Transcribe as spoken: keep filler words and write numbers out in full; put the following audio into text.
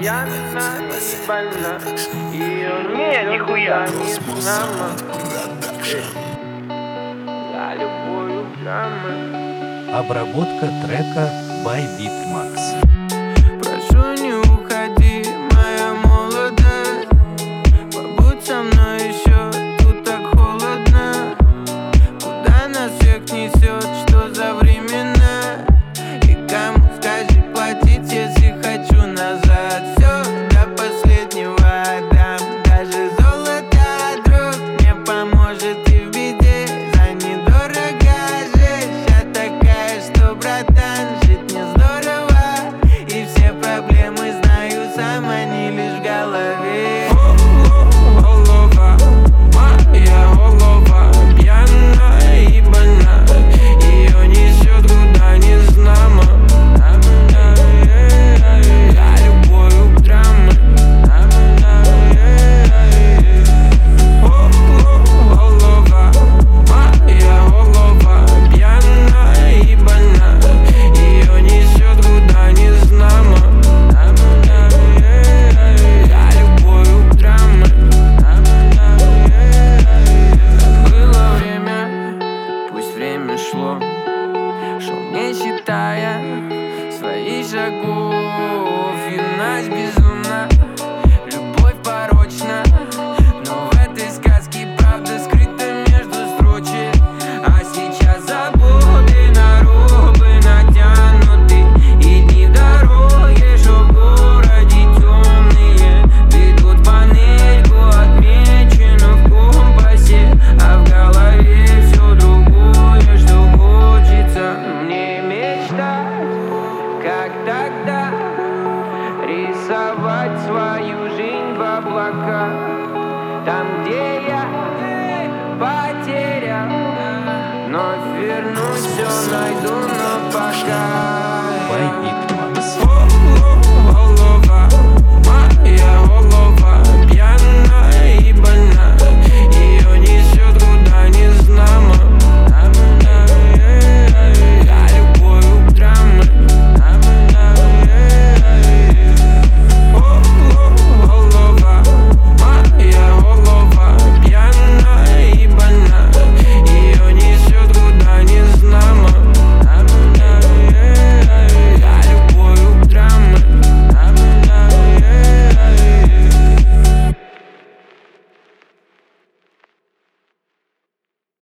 пьяна и больна. Не, нихуя. За любовью прямо. Обработка трека by Beatmax. Прошу, не уходи, моя молодость. Побудь со мной еще, тут так холодно. Куда нас всех несет, что за времена? И кому, скажи, платить, если хочу назад? Все до последнего отдам, даже золото, друг мне поможет и в беде. За недорого жить, я такая, что, братан, жить не здорово. И все проблемы, знаю сам, они лишь в голове. Голова, моя голова пьяна и больна. Ее несет куда не знамо. За любовью драмы. Голова, моя голова пьяна и больна. Ее несет куда не знамо. За любовью драмы. Было время, пусть время шло, шел не считая своих шагов. Юность безумна, любовь порочна, но в этой сказке правда скрыта между строчек. А сейчас заботы на робы натянуты, и дни в дороге, что в городе темные, ведут панельку, отмеченную в компасе, а в голове все другое, что хочется мне мечтать, как тогда, рисовать свою жизнь в облаках, там, где я потерял, но вернусь, все найду, но пока.